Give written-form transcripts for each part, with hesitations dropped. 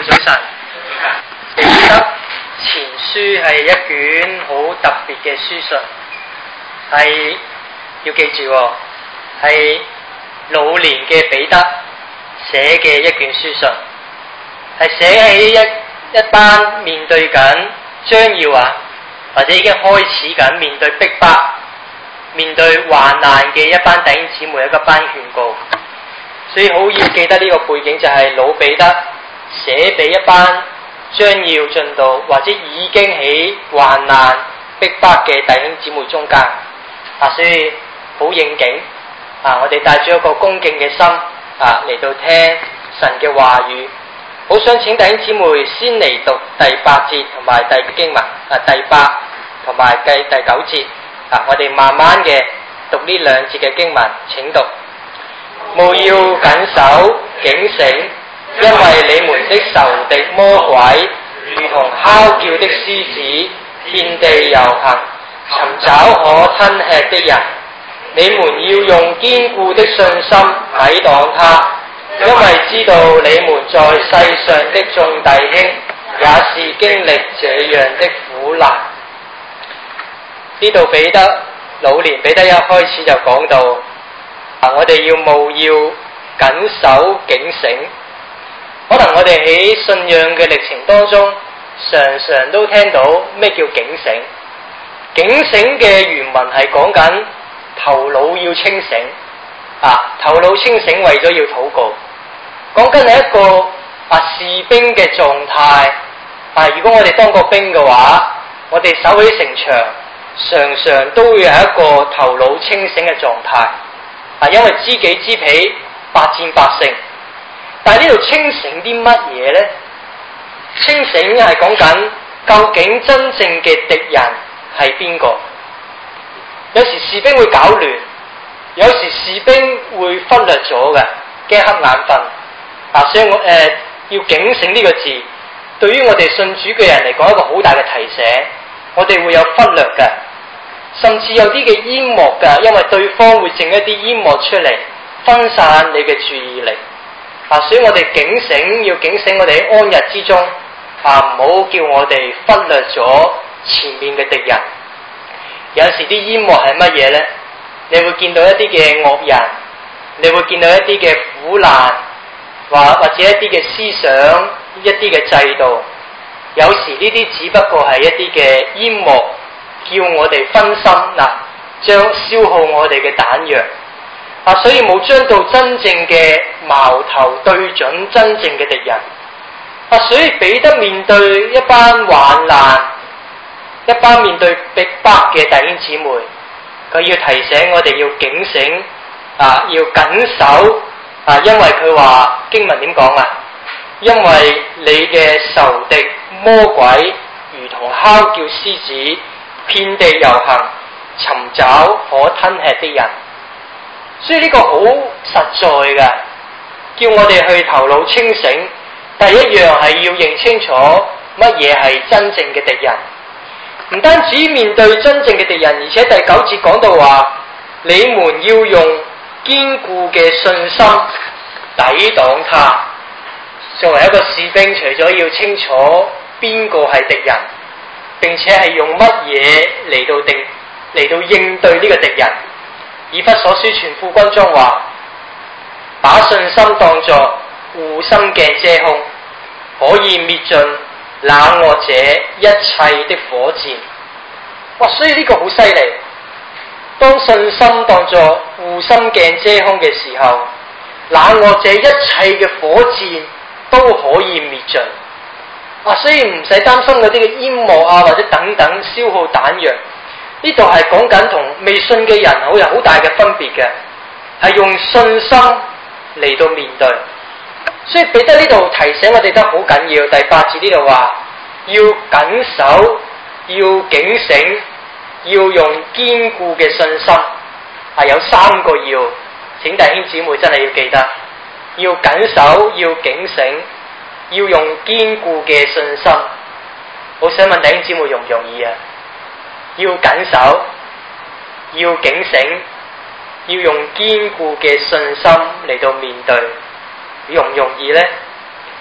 早晨。彼得前書係一卷好特別嘅書信，係要記住係老年嘅彼得寫嘅一卷書信，係寫喺一班面對緊將要或者已經開始緊面對逼迫、面對患難嘅一班弟兄姊妹一個班勸告。所以好要記得呢個背景，就係老彼得寫俾一班將要進到或者已經喺患難逼迫嘅弟兄姊妹中間，所以好應景我哋帶住一個恭敬嘅心嚟到聽神嘅話語。好想請弟兄姊妹先嚟讀第8節同埋第經文第8同埋第9節我哋慢慢嘅讀呢兩節嘅經文，請讀。務要謹守警醒，因為你們的仇敵魔鬼如同哮叫的獅子，遍地遊行，尋找可吞吃的人。你們要用堅固的信心抵擋他，因為知道你們在世上的眾弟兄也是經歷這樣的苦難。呢度彼得老年彼得一開始就講到我哋務要謹守警醒。可能我哋喺信仰嘅歷程當中常常都聽到咩叫警醒。警醒嘅原文係講緊頭腦要清醒頭腦清醒為咗要禱告，講緊係一個士兵嘅狀態如果我哋當過兵嘅話，我哋守起城牆常常都會係一個頭腦清醒嘅狀態因為知己知彼，百戰百勝。但係呢度清醒啲乜嘢呢？清醒係講緊究竟真正嘅敵人係邊個？有時士兵會搞亂，有時士兵會忽略咗嘅，驚瞌眼瞓所以我要警醒呢個字，對於我哋信主嘅人嚟講，一個好大嘅提醒。我哋會有忽略嘅，甚至有啲嘅煙幕㗎，因為對方會整一啲煙幕出嚟，分散你嘅注意力所以我哋警醒，要警醒我哋喺安逸之中唔好叫我哋忽略咗前面嘅敵人。有時啲煙幕係乜嘢呢？你會見到一啲嘅惡人，你會見到一啲嘅苦難，或者一啲嘅思想，一啲嘅制度。有時呢啲只不過係一啲嘅煙幕，叫我哋分心將消耗我哋嘅彈藥所以冇將到真正嘅矛頭對準真正嘅敵人所以彼得面對一班患難，一班面對逼迫嘅弟兄姊妹，佢要提醒我哋要警醒要謹守因為佢話經文點講因為你嘅仇敵魔鬼如同哮叫獅子，遍地遊行，尋找可吞吃的人。所以呢個好實在嘅，叫我哋去頭腦清醒。第一樣係要認清楚乜嘢係真正嘅敵人，唔單止面對真正嘅敵人，而且第9節講到話，你們要用堅固嘅信心抵擋他。作為一個士兵，除咗要清楚邊個係敵人，並且係用乜嘢嚟到應對呢個敵人。以弗所書全副軍裝話，把信心當作護心鏡遮胸，可以滅盡冷惡者一切的火箭。所以呢個好犀利。當信心當作護心鏡遮胸嘅時候，冷惡者一切嘅火箭都可以滅盡所以唔使擔心嗰啲嘅煙幕或者等等消耗彈藥。呢度係講緊同未信嘅人有好大嘅分別嘅，係用信心嚟到面對。所以彼得呢度提醒我哋得好緊要。第8節呢度話要謹守，要警醒，要用堅固嘅信心有3個要，請弟兄姊妹真係要記得，要謹守，要警醒，要用堅固嘅信心。我想問弟兄姊妹容唔容易要謹守，要警醒，要用堅固嘅信心嚟到面對，容唔容易呢？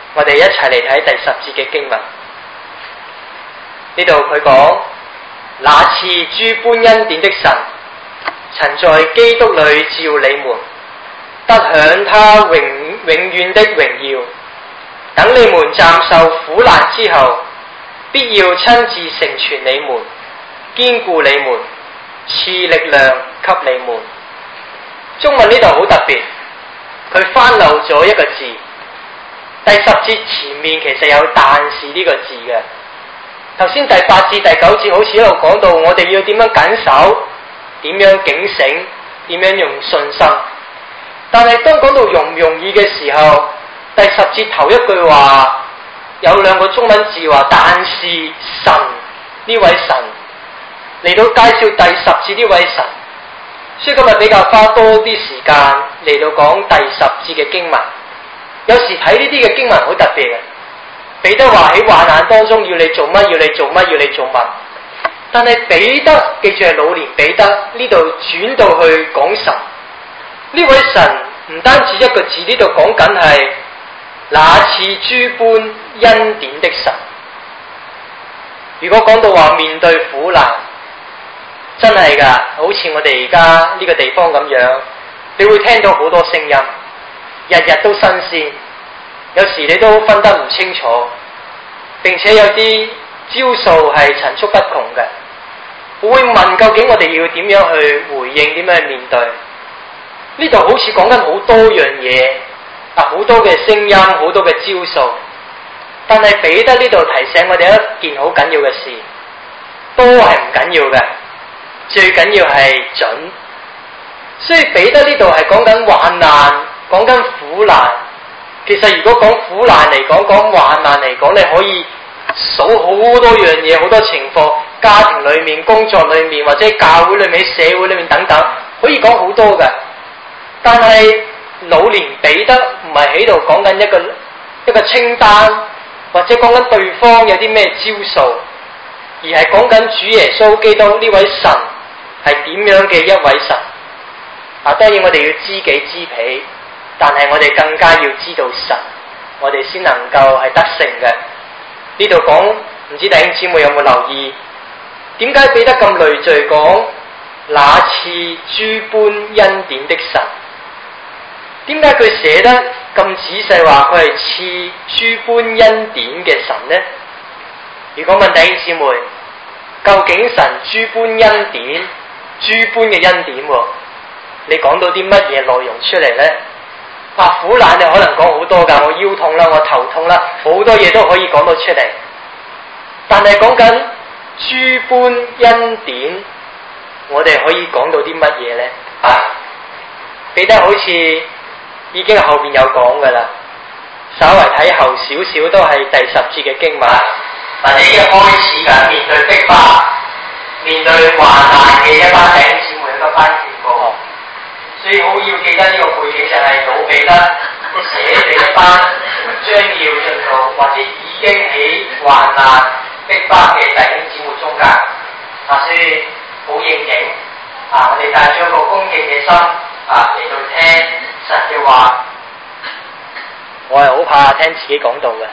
我哋一齊嚟睇第10節嘅經文。呢度佢講，那賜諸般恩典的神，曾在基督裏召你們，得享他永遠的榮耀。等你們暫受苦難之後，必要親自成全你們，堅固你們，賜力量給你們。中文呢度好特別，佢翻漏咗一個字。第10節前面其實有但是呢個字嘅。頭先第8至第9節好似一路講到我哋要點樣謹守，點樣警醒，點樣用信心。但係當講到容唔容易嘅時候，第10節頭一句話有2個中文字話，但是神，呢位神嚟到介紹第10節呢位神。所以今日比較花多啲時間嚟到講第10節嘅經文。有時睇呢啲嘅經文好特別嘅，彼得話喺患難當中要你做乜，要你做乜，要你做乜。但係彼得記住係老年彼得，呢度轉到去講神，呢位神唔單止一個字，呢度講緊係那賜諸般恩典的神。如果講到話面對苦難，真係㗎，好似我哋而家呢個地方咁樣，你會聽到好多聲音，日日都新鮮，有時你都分得唔清楚，並且有啲招數係層出不窮嘅。會問究竟我哋要點樣去回應，點樣去面對？呢度好似講緊好多樣嘢，好多嘅聲音，好多嘅招數。但係彼得呢度提醒我哋一件好緊要嘅事，多係唔緊要嘅，最緊要係準。所以彼得呢度係講緊患難，講緊苦難。其實如果講苦難嚟講，講患難嚟講，你可以數好多樣嘢，好多情況，家庭裏面、工作裏面，或者教會裏面、社會裏面等等，可以講好多嘅。但係老年彼得唔係喺度講緊一個清單，或者講緊對方有啲咩招數，而係講緊主耶穌基督呢位神係點樣嘅一位神。當然我哋要知己知彼，但係我哋更加要知道神，我哋先能夠係得勝嘅。呢度講，唔知弟兄姊妹有冇留意，點解彼得咁累贅講那賜諸般恩典的神？點解佢寫得咁仔細話佢係賜諸般恩典嘅神呢？如果問弟兄姊妹，究竟神諸般恩典、諸般嘅恩典，你講到啲乜嘢內容出嚟呢？苦難你可能講好多㗎，我腰痛啦，我頭痛啦，好多嘢都可以講到出嚟。但係講緊諸般恩典，我哋可以講到啲乜嘢呢？彼得好似已經後邊有講㗎啦，稍為睇後少少都係第10節嘅經文。嗱，呢嘅開始㗎，面對逼迫、面對患難嘅一班弟兄姊妹，一班傳道。所以好要記得呢個背景就係老彼得寫俾一班將要進入或者已經喺患難逼迫嘅弟兄姊妹中間。所以好應景。我哋帶咗一個恭敬嘅心嚟到聽神嘅話。我係好怕聽自己講道嘅。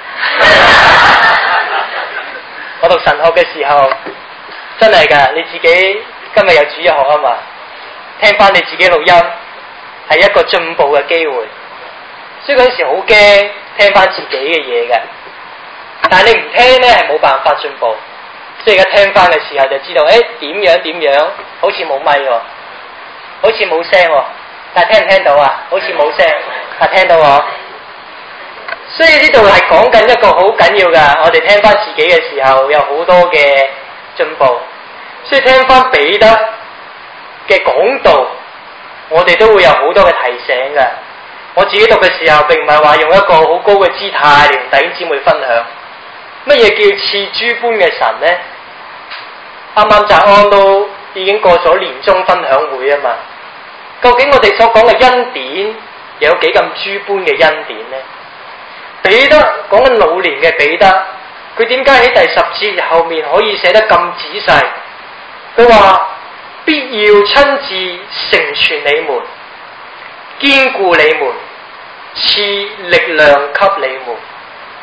我讀神學嘅時候，真係㗎，你自己今日有主日學啊嘛。聽翻你自己錄音係一個進步嘅機會，所以嗰陣時好驚聽翻自己嘅嘢嘅。但係你唔聽呢係冇辦法進步，所以而家聽翻嘅時候就知道，點樣，好似冇咪喎，好似冇聲喎，但係聽唔聽到啊？好似冇聲，但聽到喎。所以呢度係講緊一個好緊要㗎，我哋聽翻自己嘅時候有好多嘅進步，所以聽翻彼得嘅講道，我哋都會有好多嘅提醒嘅。我自己讀嘅時候並唔係話用一個好高嘅姿態嚟同弟兄姊妹分享。乜嘢叫賜諸般嘅神呢？啱啱澤安都已經過咗年終分享會啊嘛。究竟我哋所講嘅恩典有幾咁諸般嘅恩典呢？彼得講緊老年嘅彼得，佢點解喺第10節後面可以寫得咁仔細？佢話必要親自成全你們，堅固你們，賜力量給你們。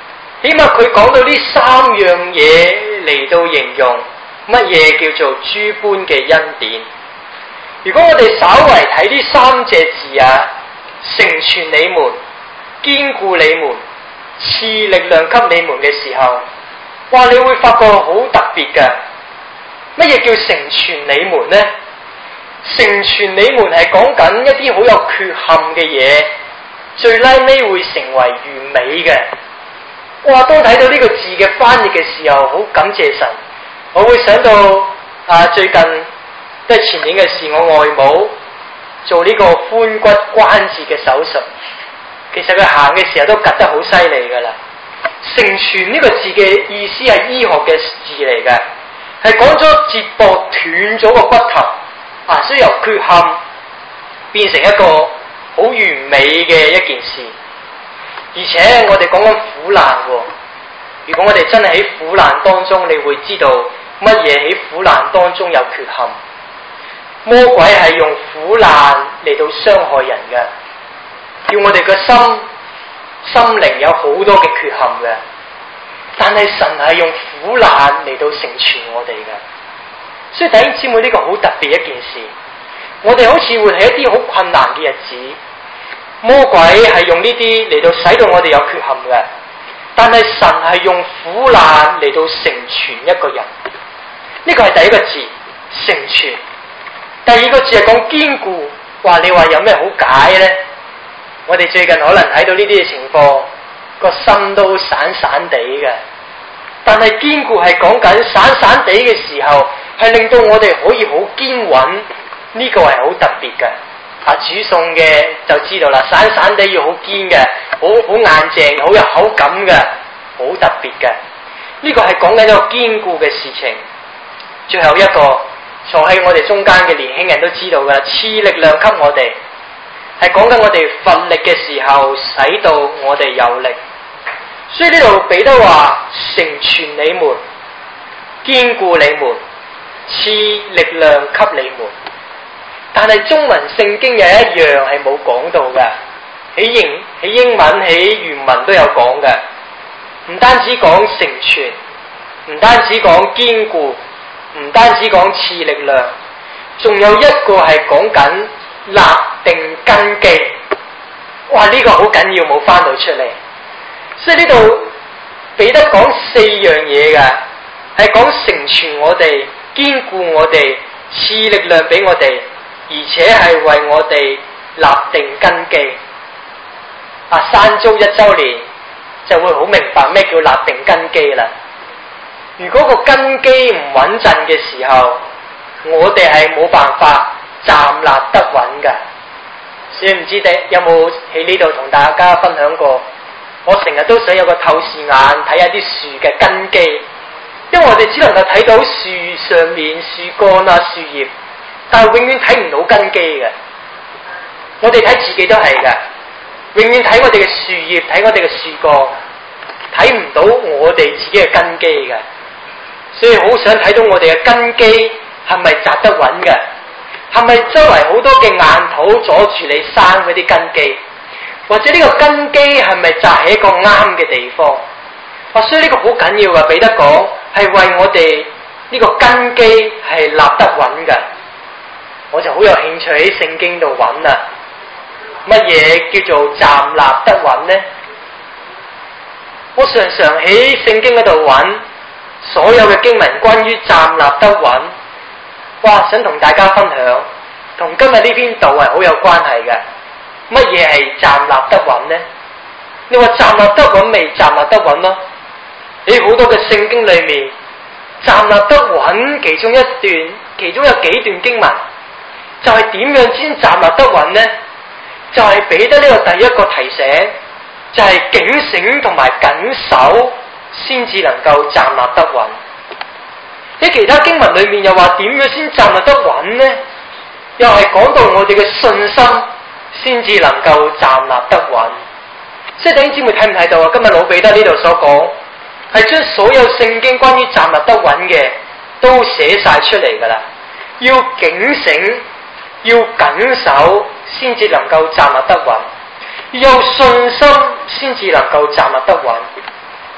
起碼佢講到呢三樣嘢嚟到形容乜嘢叫做諸般嘅恩典。如果我哋稍為睇呢三隻字啊，成全你們、堅固你們、賜力量給你們嘅時候，哇！你會發覺好特別嘅。乜嘢叫成全你們呢？成全你們係講緊一啲好有缺陷嘅嘢，最拉尾會成為完美嘅。哇！當睇到呢個字嘅翻譯嘅時候，好感謝神。我會想到最近都係前年嘅事，我外母做呢個髖骨關節嘅手術，其實佢行嘅時候都趌得好犀利噶啦。成全呢個字嘅意思係醫學嘅字嚟嘅，係講咗接駁斷咗個骨頭所以由缺陷變成一個好完美嘅一件事。而且我哋講緊苦難喎，如果我哋真係喺苦難當中，你會知道乜嘢喺苦難當中有缺陷。魔鬼係用苦難嚟到傷害人嘅，叫我哋嘅心靈有好多嘅缺陷嘅。但係神係用苦難嚟到成全我哋嘅，所以弟兄姊妹，呢個好特別一件事。我哋好似活喺一啲好困難嘅日子，魔鬼係用呢啲嚟到使到我哋有缺陷嘅，但係神係用苦難嚟到成全一個人。呢個係第一個字，成全。第二個字係講堅固。話你話有咩好解呢？我哋最近可能睇到呢啲嘅情況，個心都散散地嘅。但係堅固係講緊散散地嘅時候，係令到我哋可以好堅穩。呢個係好特別嘅。煮餸嘅就知道啦，散散地要好堅嘅，好硬淨，好有口感嘅，好特別嘅。呢個係講緊一個堅固嘅事情。最後一個坐喺我哋中間嘅年輕人都知道噶啦，賜力量給我哋，係講緊我哋乏力嘅時候，使到我哋有力。所以呢度彼得話成全你們、堅固你們、賜力量給你們。但係中文聖經有一樣係冇講到嘅，喺英文喺原文都有講嘅，唔單止講成全，唔單止講堅固，唔單止講賜力量，仲有一個係講緊立定根基。哇！呢個好緊要，冇翻到出嚟。所以呢度彼得講四樣嘢嘅，係講成全我哋、堅固我哋、賜力量俾我哋，而且係為我哋立定根基。山租1週年就會好明白咩叫立定根基啦。如果個根基唔穩陣嘅時候，我哋係冇辦法站立得穩㗎。所以唔知你有冇喺呢度同大家分享過？我成日都想有個透視眼睇下啲樹嘅根基，因為我哋只能夠睇到樹上面樹幹樹葉，但係永遠睇唔到根基嘅。我哋睇自己都係嘅，永遠睇我哋嘅樹葉，睇我哋嘅樹幹，睇唔到我哋自己嘅根基嘅。所以好想睇到我哋嘅根基係咪扎得穩嘅，係咪周圍好多嘅硬土阻住你生嗰啲根基，或者呢個根基係咪扎喺一個啱嘅地方。所以呢個好緊要嘅，彼得講係為我哋呢個根基係立得穩嘅。我就好有興趣喺聖經度揾啦，乜嘢叫做站立得穩呢？我常常喺聖經嗰度揾所有嘅經文關於站立得穩，哇！想同大家分享，同今日呢篇道係好有關係嘅。乜嘢係站立得穩呢？你話站立得穩未？站立得穩咯。喺好多嘅聖經裏面，站立得穩其中有幾段經文，就係點樣先站立得穩呢？就係彼得呢個第一個提醒，就係警醒同埋緊守，先至能夠站立得穩。喺其他經文裏面又話點樣先站立得穩呢？又係講到我哋嘅信心先至能夠站立得穩。即係弟兄姊妹睇唔睇到啊？今日老彼得呢度所講係將所有聖經關於站立得穩嘅都寫晒出嚟噶啦。要警醒，要緊守，先至能夠站立得穩；要有信心，先至能夠站立得穩。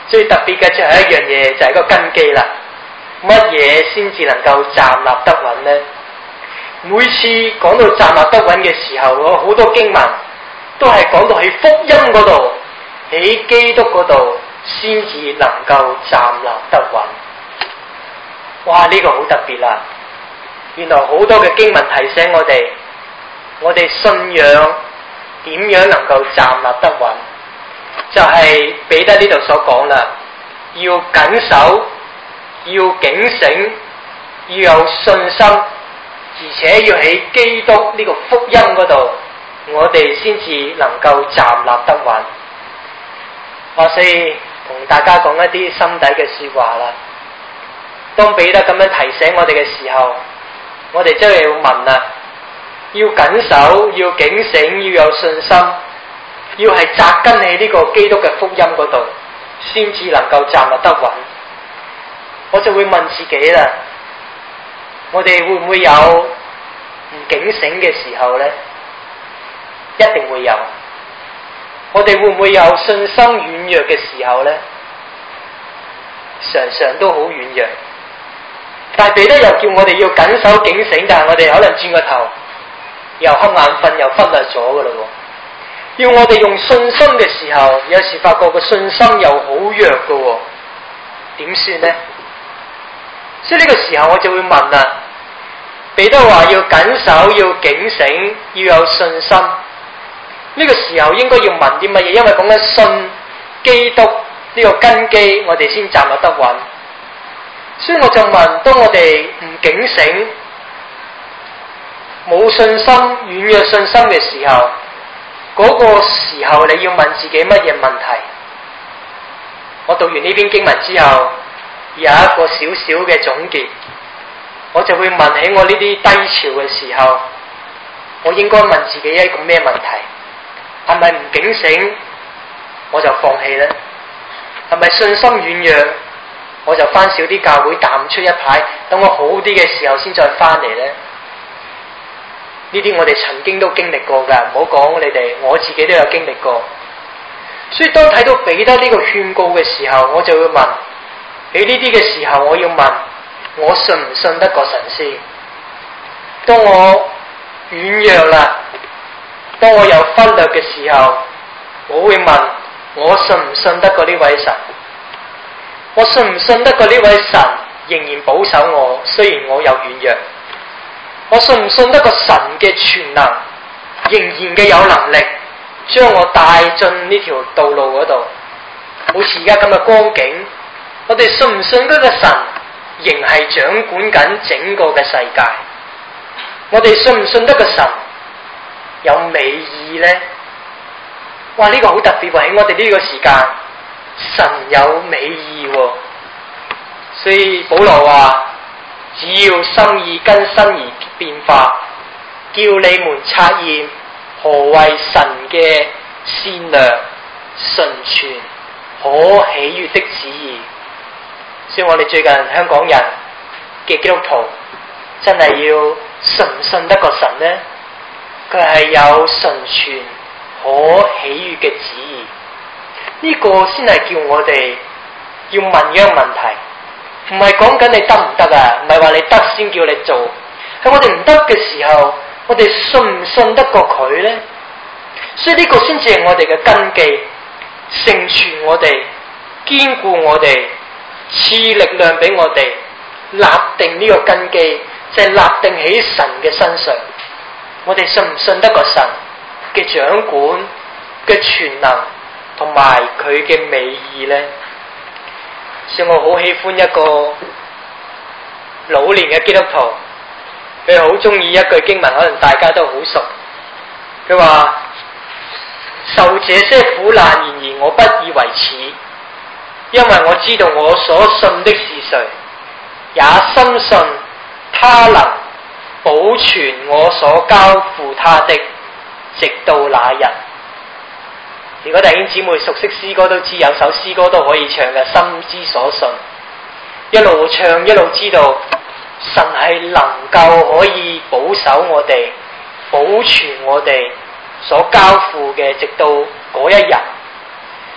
最特別嘅最後一樣嘢就係個根基啦。乜嘢先至能夠站立得穩呢？每次講到站立得穩嘅時候，我好多經文都係講到喺福音嗰度，喺基督嗰度先至能夠站立得穩。哇！呢個好特別啦！原來好多嘅經文提醒我哋信仰點樣能夠站立得穩，就係彼得呢度所講啦，要謹守，要警醒，要有信心，而且要喺基督呢個福音嗰度，我哋先至能夠站立得穩。我所以同大家講一啲心底嘅說話啦。當彼得咁樣提醒我哋嘅時候，我哋真係要問啦，要謹守，要警醒，要有信心，要係扎根喺呢個基督嘅福音嗰度，先至能夠站立得穩。我就會問自己啦，我哋會唔會有唔警醒嘅時候呢？一定會有。我哋會唔會有信心軟弱嘅時候呢？常常都好軟弱。但係彼得又叫我哋要謹守警醒，但係我哋可能轉個頭又瞌眼瞓，又忽略咗噶啦。要我哋用信心嘅時候，有時發覺個信心又好弱噶，點算呢？所以呢個時候我就會問啦，彼得話要謹守，要警醒，要有信心。呢個時候應該要問啲乜嘢？因為講緊信基督呢個根基，我哋先站立得穩。所以我就問，當我哋唔警醒、冇信心、軟弱信心嘅時候，嗰個時候你要問自己乜嘢問題？我讀完呢篇經文之後，有一個小小嘅總結，我就會問起我呢啲低潮嘅時候，我應該問自己一個咩問題？係咪唔警醒我就放棄呢？係咪信心軟弱我就翻少啲教會淡出一排，等我好啲嘅時候先再翻嚟呢？呢啲我哋曾經都經歷過噶，唔好講你哋，我自己都有經歷過。所以當睇到彼得呢個勸告嘅時候，我就會問，喺呢啲嘅時候我要問，我信唔信得過神先？當我軟弱啦，當我有忽略嘅時候，我會問，我信唔信得過呢位神？我信唔信得過呢位神仍然保守我，雖然我有軟弱？我信唔信得過神嘅全能，仍然嘅有能力將我帶進呢條道路嗰度？好似而家咁嘅光景，我哋信唔信得過神仍係掌管緊整個嘅世界？我哋信唔信得過神有美意呢？哇！呢個好特別喎，喺我哋呢個時間，神有美意喎。所以保羅話，只要心意更新而變化，叫你們察驗何為神嘅善良、純全、可喜悅的旨意。所以我哋最近香港人嘅基督徒真係要信唔信得過神呢？佢係有純全、可喜悅嘅旨意，呢個先係叫我哋要問一個問題，唔係講緊你得唔得啊？唔係話你得先叫你做，係我哋唔得嘅時候，我哋信唔信得過佢呢？所以呢個先至係我哋嘅根基，成全我哋，堅固我哋，賜力量俾我哋，立定呢個根基，就係立定喺神嘅身上。我哋信唔信得過神嘅掌管嘅全能同埋佢嘅美意呢？所以我好喜歡一個老年嘅基督徒，佢好中意一句經文，可能大家都好熟。佢話：受這些苦難，然而我不以為恥，因為我知道我所信的是誰，也深信他能保存我所交付他的，直到那日。如果弟兄姊妹熟悉詩歌都知，有首詩歌都可以唱嘅，心之所信。一路唱一路知道神係能夠可以保守我哋，保存我哋所交付嘅，直到嗰一日。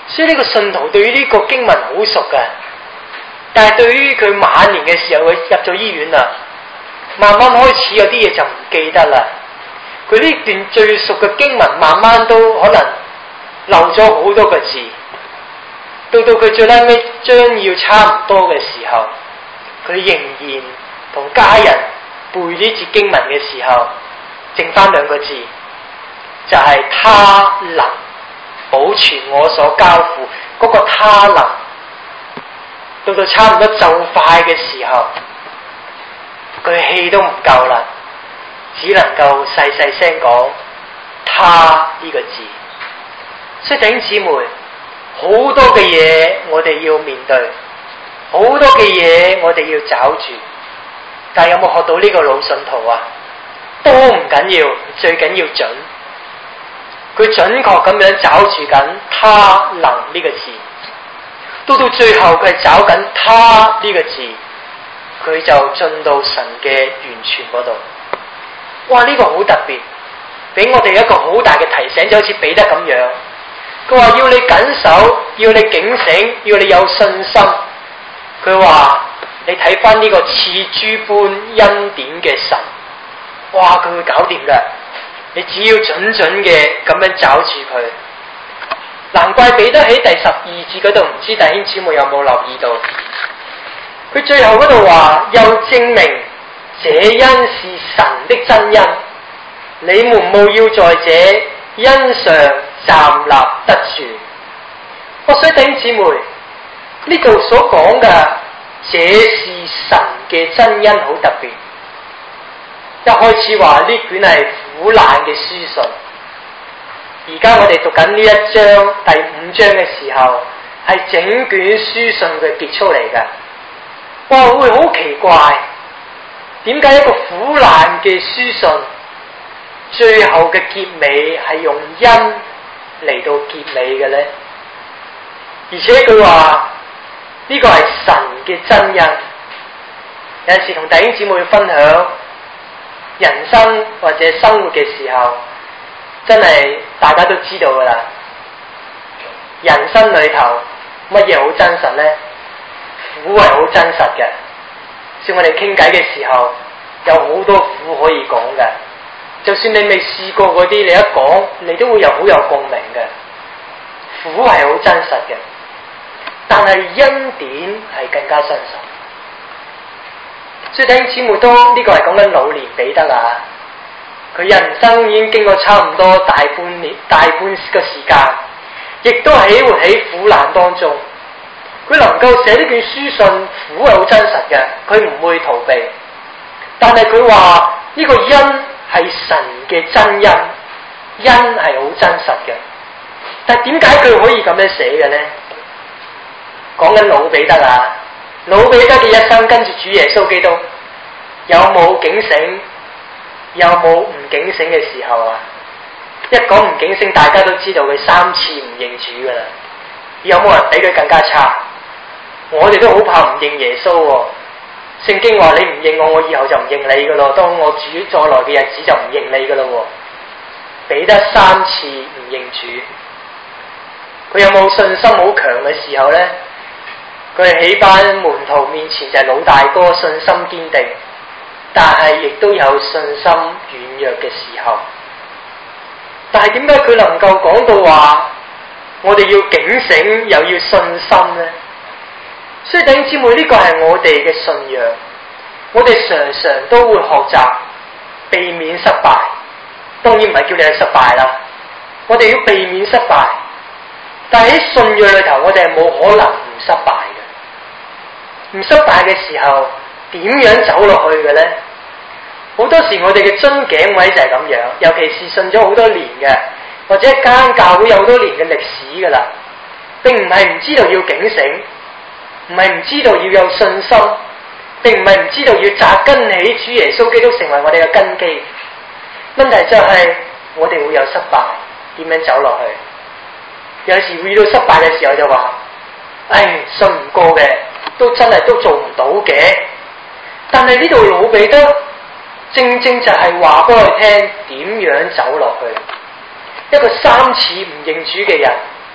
所以呢個信徒對於呢個經文好熟嘅，但係對於佢晚年嘅時候，佢入咗醫院啦，慢慢開始有啲嘢就唔記得啦。佢呢段最熟嘅經文，慢慢都可能漏咗好多個字。到佢最拉尾將要差唔多嘅時候，佢仍然同家人背呢節經文嘅時候，剩翻兩個字，就係他能保存我所交付。嗰個他能，到差唔多就快嘅時候，佢氣都唔夠啦，只能夠細細聲講他呢個字。所以弟兄姊妹，好多嘅嘢我哋要面對，好多嘅嘢我哋要找住，但係有冇學到呢個老信徒啊？多唔緊要，最緊要準。佢準確咁樣找住緊他能呢個字，到最後佢係找緊他呢個字，佢就進到神嘅完全嗰度。哇！呢個好特別，俾我哋一個好大嘅提醒，就好似彼得咁樣。佢話要你緊守，要你警醒，要你有信心。佢話你睇翻呢個賜諸般恩典嘅神，哇！佢會搞掂㗎。你只要準嘅咁樣找住佢。難怪彼得喺第12節嗰度，唔知弟兄姊妹有冇留意到？佢最後嗰度話，又證明這恩是神的真恩，你們務要在這恩上站立得住。所以弟兄姊妹，呢度所講嘅這是神嘅真恩好特別。一開始話呢卷係苦難嘅書信，而家我哋讀緊呢一章第5章嘅時候，係整卷書信嘅結束嚟嘅。哇！會好奇怪，點解一個苦難嘅書信最後嘅結尾係用恩嚟到結尾嘅呢？而且佢話呢個係神嘅真恩。有陣時同弟兄姊妹分享人生或者生活嘅時候，真係大家都知道噶啦。人生裏頭乜嘢好真實呢？苦係好真實嘅。所以我哋傾偈嘅時候，有好多苦可以講嘅。就算你未試過嗰啲，你一講，你都會好有共鳴嘅。苦係好真實嘅，但係恩典係更加真實。所以弟兄姊妹都呢個係講緊老年彼得啦，佢人生已經經過差唔多大半個時間，亦都係活喺苦難當中。佢能夠寫呢卷書信，苦係好真實嘅，佢唔會逃避。但係佢話呢個恩係神嘅真恩，恩係好真實嘅。但係點解佢可以咁樣寫嘅呢？講緊老彼得啊，老彼得嘅一生跟住主耶穌基督，有冇警醒？有冇唔警醒嘅時候啊？一講唔警醒，大家都知道佢3次唔認主噶啦。有冇人比佢更加差？我哋都好怕唔認耶穌喎。聖經話你唔認我，我以後就唔認你噶咯。當我主再來嘅日子就唔認你噶咯。彼得3次唔認主，佢有冇信心好強嘅時候呢？佢係喺班門徒面前就係老大哥，信心堅定，但係亦都有信心軟弱嘅時候。但係點解佢能夠講到話我哋要警醒又要信心呢？所以弟兄姊妹，呢個係我哋嘅信仰，我哋常常都會學習避免失敗。當然唔係叫你去失敗啦，我哋要避免失敗。但係喺信仰裏頭，我哋係冇可能唔失敗嘅。唔失敗嘅時候，點樣走落去嘅呢？好多時我哋嘅樽頸位就係咁樣，尤其是信咗好多年嘅，或者一間教會有好多年嘅歷史噶啦，並唔係唔知道要警醒，唔係唔知道要有信心，並唔係唔知道要扎根起主耶穌基督成為我哋嘅根基。問題就係我哋會有失敗，點樣走落去？有時會遇到失敗嘅時候就話，信唔過嘅，都真係都做唔到嘅。但係呢度老彼得正正就係話俾我哋聽點樣走落去。一個3次唔認主嘅人，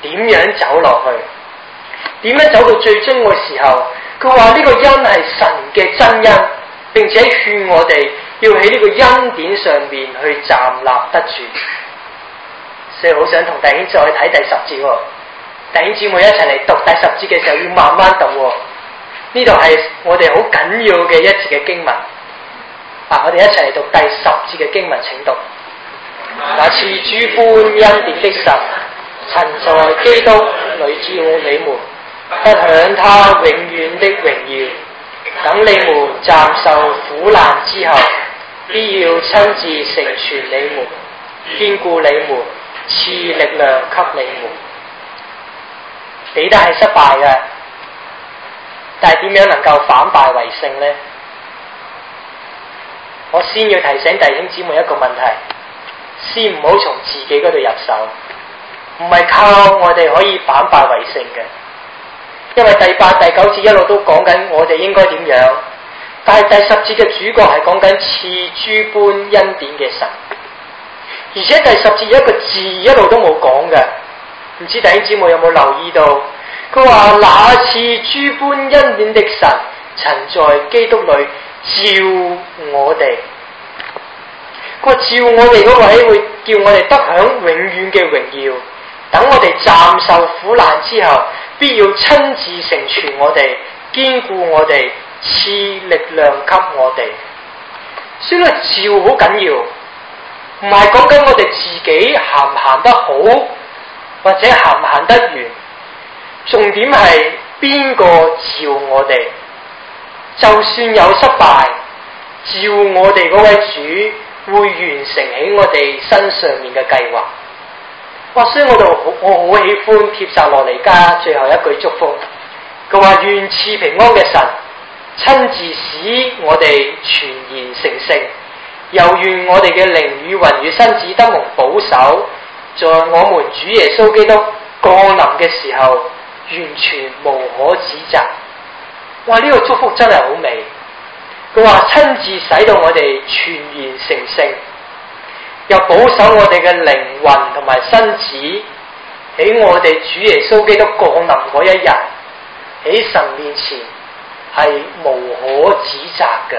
點樣走落去？點樣走到最終嘅時候？佢話呢個恩係神嘅真恩，並且勸我哋要喺呢個恩典上面去站立得住。所以好想同弟兄再睇第10節喎，弟兄姊妹一齊嚟讀第10節嘅時候要慢慢讀喎。呢度係我哋好緊要嘅一節嘅經文。我哋一齊嚟讀第10節嘅經文，請讀。那賜諸般恩典的神，曾在基督裏召你們，得享他永遠的榮耀。等你們暫受苦難之後，必要親自成全你們，堅固你們，賜力量給你們。彼得係失敗嘅，但係點樣能夠反敗為勝呢？我先要提醒弟兄姊妹一個問題，先唔好從自己嗰度入手，唔係靠我哋可以反敗為勝嘅。因為第8、第9節一路都講緊我哋應該點樣，但係第10節嘅主角係講緊賜諸般恩典嘅神，而且第10節一個字一路都冇講嘅，唔知弟兄姊妹有冇留意到？佢話那賜諸般恩典的神，曾在基督裏召我哋。佢話召我哋嗰位會叫我哋得享永遠嘅榮耀，等我哋暫受苦難之後，必要親自成全我哋，堅固我哋，賜力量給我哋。所以呢召好緊要，唔係講緊我哋自己行唔行得好，或者行唔行得遠，重點係邊個召我哋。就算有失敗，召我哋嗰位主會完成喺我哋身上面嘅計劃。所以我好喜歡帖撒羅尼迦最後一句祝福，佢話願賜平安嘅神親自使我哋全然成聖，又願我哋嘅靈與魂與身子得蒙保守，在我們主耶穌基督降臨嘅時候完全無可指責。呢個祝福真係好美。佢話親自使到我哋全然成聖，又保守我哋嘅靈魂同埋身子喺我哋主耶穌基督降臨嗰一日，喺神面前係無可指責嘅。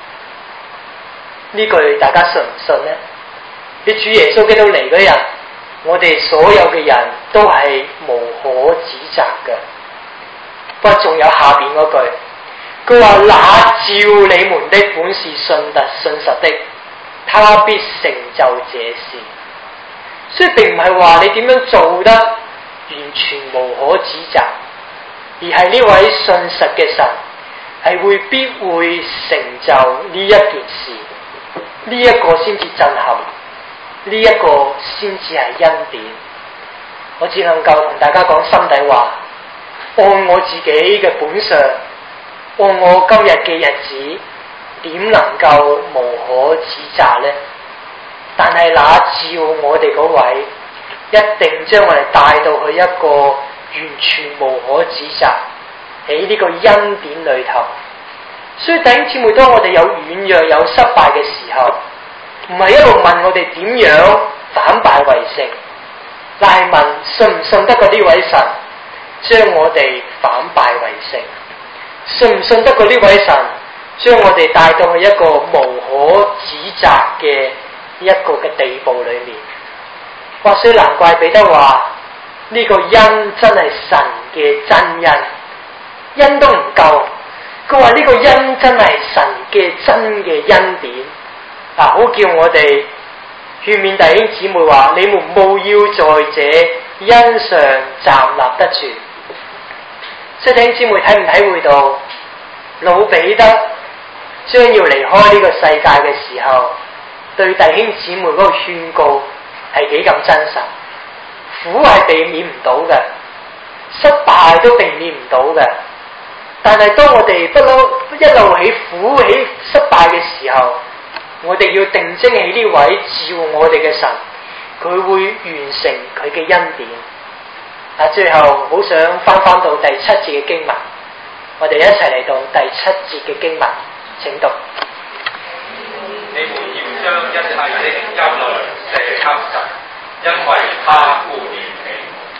呢句大家信唔信呢？喺主耶穌基督嚟嗰日，我哋所有嘅人都係無可指責嘅。不過仲有下邊嗰句，佢話那召你們的本是信實的，他必成就這事。所以並唔係話你點樣做得完全無可指責，而係呢位信實嘅神係必會成就呢一件事。呢一個先至震撼，呢一個先至係恩典。我只能夠同大家講心底話，按我自己嘅本相，按我今日嘅日子，點能夠無可指責呢？但係那召我哋嗰位，一定將我哋帶到去一個完全無可指責喺呢個恩典裏頭。所以弟兄姊妹，當我哋有軟弱有失敗嘅時候，唔係一路問我哋點樣反敗為勝，但係問信唔信得過呢位神將我哋反敗為勝，信唔信得過呢位神將我哋帶到去一個無可指責嘅一個嘅地步裏面。所以難怪彼得話呢個恩真係神嘅真恩，恩都唔夠，佢話呢個恩真係神嘅真嘅恩典。好叫我哋勸勉弟兄姊妹話，你們務要在這恩上站立得住。所以弟兄姊妹體唔體會到老彼得將要離開呢個世界嘅時候，對弟兄姊妹嗰個勸告係幾咁真實？苦係避免唔到嘅，失敗都避免唔到嘅。但係當我哋一路起苦起失敗嘅時候，我哋要定睛喺呢位召我哋嘅神，佢會完成佢嘅恩典。最後好想翻到第7節嘅經文，我哋一齊嚟到第7節嘅經文，請讀。 你們要將一切的憂慮卸給神，因為他顧念你。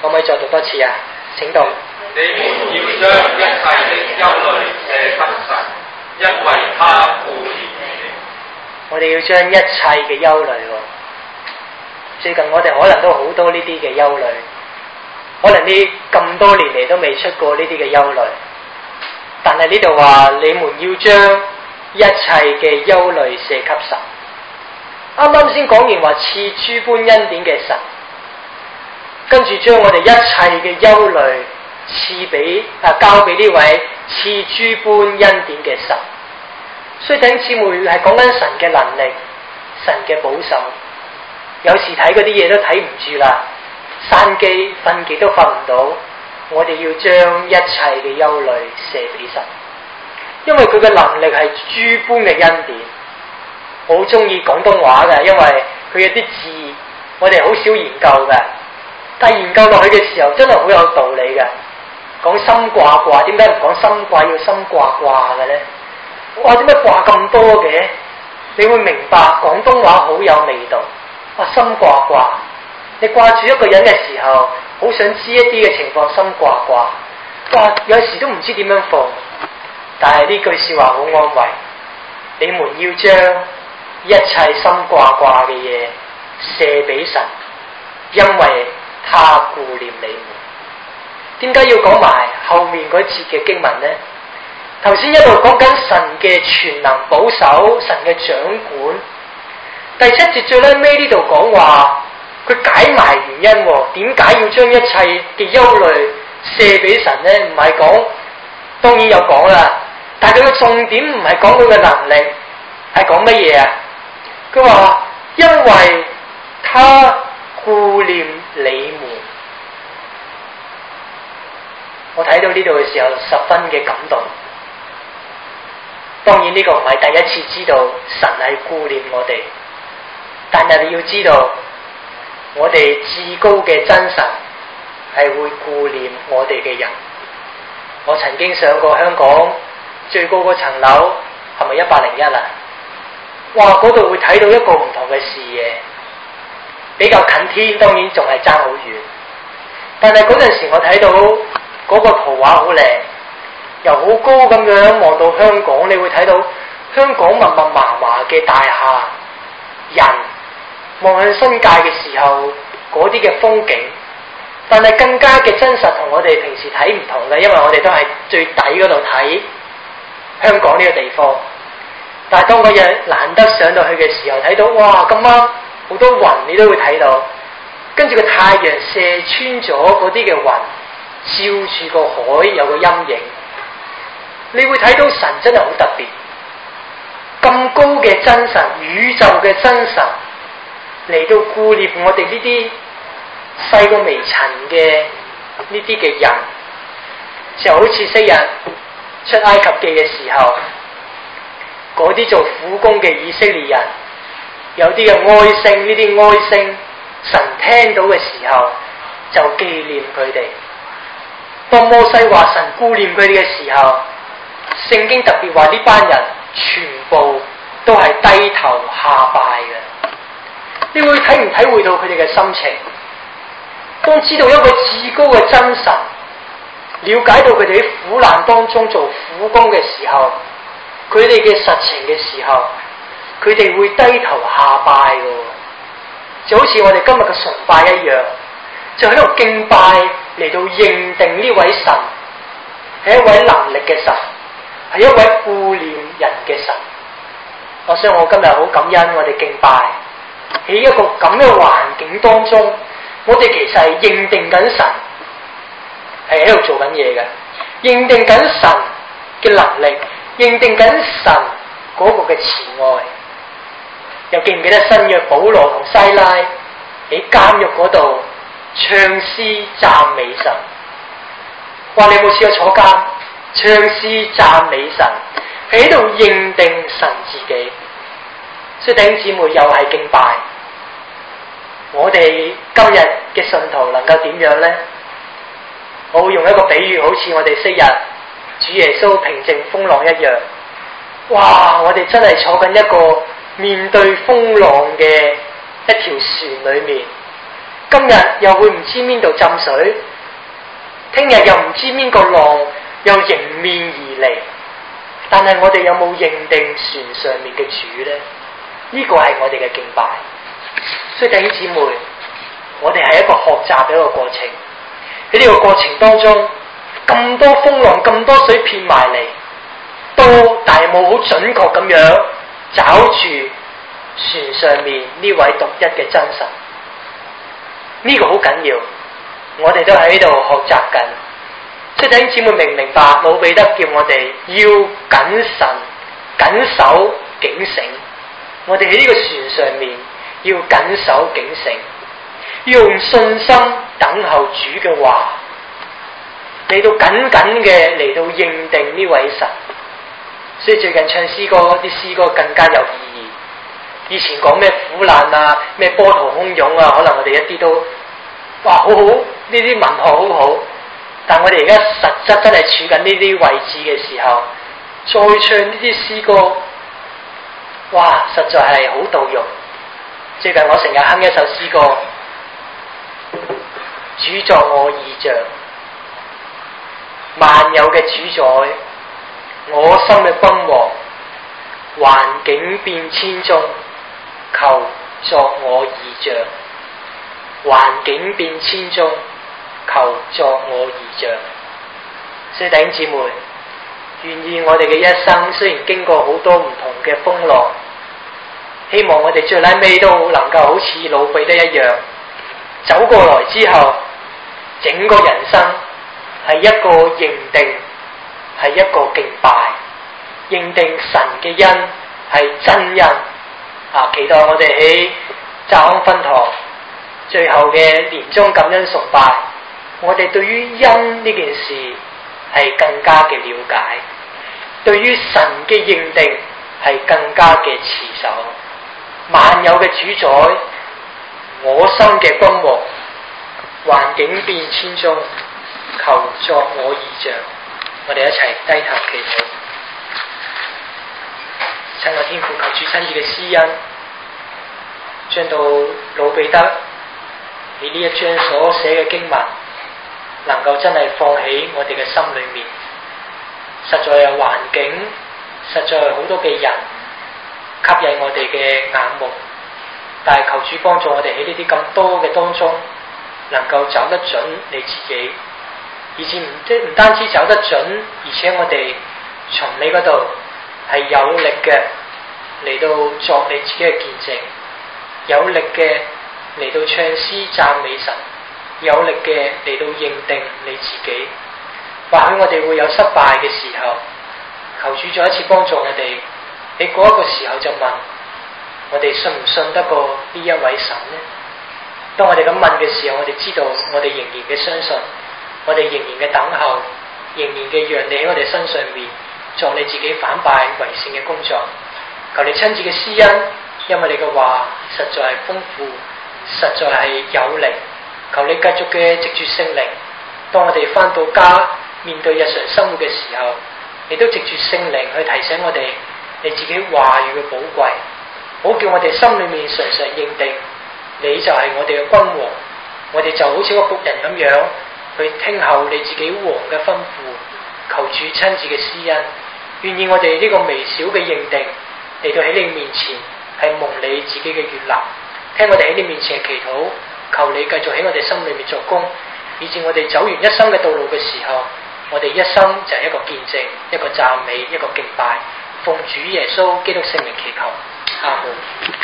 可唔可以再讀多次啊？請讀。 你們要將一切的憂慮卸給神，因為他顧念你。 我哋要將一切嘅憂慮，最近我哋可能都好多呢啲嘅憂慮，可能呢咁多年嚟都未出過呢啲嘅憂慮，但係呢度話你們要將一切嘅憂慮卸給神。啱啱先講完話賜諸般恩典嘅神，跟住將我哋一切嘅憂慮交俾呢位賜諸般恩典嘅神。所以弟兄姊妹係講緊神嘅能力，神嘅保守。有時睇嗰啲嘢都睇唔住啦，閂機瞓極都瞓唔到。我哋要將一切嘅憂慮卸俾神，因為佢嘅能力係諸般嘅恩典。我好中意廣東話嘅，因為佢有啲字我哋好少研究嘅，但係研究落去嘅時候真係好有道理嘅。講心掛掛，點解唔講心掛要心掛掛嘅咧？哇！點解掛咁多嘅？你會明白廣東話好有味道。哇！心掛掛，你掛住一個人嘅時候，好想知一啲嘅情況，心掛掛。哇！有時都唔知點樣放，但係呢句說話好安慰。你們要將一切心掛掛嘅嘢卸俾神，因為他顧念你們。點解要講埋後面嗰節嘅經文呢？頭先一路講緊神嘅全能保守，神嘅掌管。第7節最尾呢度講話，佢解埋原因，點解要將一切嘅憂慮卸俾神呢？唔係講，當然有講啦，但係佢嘅重點唔係講佢嘅能力，係講乜嘢啊？佢話因為他顧念你們。我睇到呢度嘅時候十分嘅感動。當然呢個唔係第一次知道神係顧念我哋，但係你要知道，我哋至高嘅真神係會顧念我哋嘅人。我曾經上過香港最高嗰層樓，係咪101啊？哇！嗰度會睇到一個唔同嘅視野，比較近天，當然仲係爭好遠。但係嗰陣時我睇到嗰個圖畫好靚。由好高咁樣望到香港，你會睇到香港密密麻麻嘅大廈，人望向新界嘅時候嗰啲嘅風景，但係更加嘅真實同我哋平時睇唔同嘅，因為我哋都係最底嗰度睇香港呢個地方。但係當嗰日難得上到去嘅時候，睇到哇咁啱好多雲，你都會睇到，跟住個太陽射穿咗嗰啲嘅雲，照住個海有個陰影。你會睇到神真係好特別，咁高嘅真神，宇宙嘅真神嚟到顧念我哋呢啲細過微塵嘅呢啲嘅人，就好似昔日出埃及記嘅時候，嗰啲做苦工嘅以色列人，有啲嘅哀聲，呢啲哀聲神聽到嘅時候就紀念佢哋。當摩西話神顧念佢哋嘅時候，聖經特別話呢班人全部都係低頭下拜嘅。你會體唔體會到佢哋嘅心情？當知道一個至高嘅真神，了解到佢哋喺苦難當中做苦工嘅時候，佢哋嘅實情嘅時候，佢哋會低頭下拜嘅，就好似我哋今日嘅崇拜一樣，就喺度敬拜嚟到認定呢位神係一位能力嘅神，係一位顧念人嘅神。我想我今日好感恩，我哋敬拜喺一個咁嘅環境當中，我哋其實係認定緊神係喺度做緊嘢嘅，認定緊神嘅能力，認定緊神嗰個嘅慈愛。又記唔記得新約保羅同西拉喺監獄嗰度唱詩讚美神？話你有冇試過坐監唱詩讚美神，喺度認定神自己？所以弟兄姊妹又係敬拜。我哋今日嘅信徒能夠點樣呢？我會用一個比喻，好似我哋昔日主耶穌平靜風浪一樣。哇！我哋真係坐緊一個面對風浪嘅一條船裏面， 今日又會唔知邊度浸水，聽日又唔知邊個浪又迎面而嚟。但係我哋有冇認定船上面嘅主呢？呢個係我哋嘅敬拜。所以弟兄姊妹，我哋係一個學習嘅一個過程。喺呢個過程當中，咁多風浪、咁多水騙埋嚟，但係冇好準確咁樣找住船上面呢位獨一嘅真神。呢個好緊要，我哋都喺度學習緊。所以弟兄姊妹明唔明白？老彼得叫我哋要謹慎、謹守、警醒。我哋喺呢個船上面要謹守警醒，要用信心等候主嘅話，嚟到緊緊嘅嚟到認定呢位神。所以最近唱詩歌啲詩歌更加有意義。以前講咩苦難啊，咩波濤洶湧啊，可能我哋一啲都哇好好，呢啲文學好好。但我哋而家實質真係處緊呢啲位置嘅時候，再唱呢啲詩歌，哇，實在係好到肉。最近我成日哼一首詩歌，主作我異象，萬有嘅主宰，我心嘅君王，環境變遷中，求作我異象，環境變遷中，求作我異象。所以弟兄姊妹，願意我哋嘅一生雖然經過好多唔同嘅風浪，希望我哋最尾尾都能夠好似老彼得一樣走過來之後，整個人生係一個認定，係一個敬拜，認定神嘅恩係真恩啊！期待我哋喺澤安分堂最後嘅年終感恩崇拜，我哋對於恩呢件事係更加嘅了解，對於神嘅認定係更加嘅持守。萬有嘅主宰，我心嘅君王，環境變遷中，求作我異象。我哋一齊低頭祈禱。親愛天父，求主親自嘅施恩，將到老彼得你呢一章所寫嘅經文，能夠真係放喺我哋嘅心裏面。實在有環境，實在有好多嘅人吸引我哋嘅眼目，但係求主幫助我哋喺呢啲咁多嘅當中，能夠走得準你自己，以至唔單止走得準，而且我哋從你嗰度係有力嘅嚟到作你自己嘅見證，有力嘅嚟到唱詩讚美神，有力嘅嚟到認定你自己。或許我哋會有失敗嘅時候，求主再一次幫助我哋。喺嗰一個時候就問我哋信唔信得過呢一位神呢？當我哋咁問嘅時候，我哋知道我哋仍然嘅相信，我哋仍然嘅等候，仍然嘅讓你喺我哋身上面做你自己反敗為勝嘅工作。求你親自嘅施恩，因為你嘅話實在係豐富，實在係有力。求你繼續嘅藉住聖靈，當我哋翻到家面對日常生活嘅時候，你都藉住聖靈去提醒我哋你自己話語嘅寶貴，好叫我哋心裏面常常認定你就係我哋嘅君王，我哋就好似個僕人咁樣去聽候你自己王嘅吩咐。求主親自嘅施恩，願意我哋呢個微小嘅認定嚟到喺你面前係蒙你自己嘅悅納，聽我哋喺你面前嘅祈禱，求你繼續喺我哋心裏面作工，以至我哋走完一生嘅道路嘅時候，我哋一生就係一個見證，一個讚美，一個敬拜。奉主耶穌基督聖名祈求，阿門。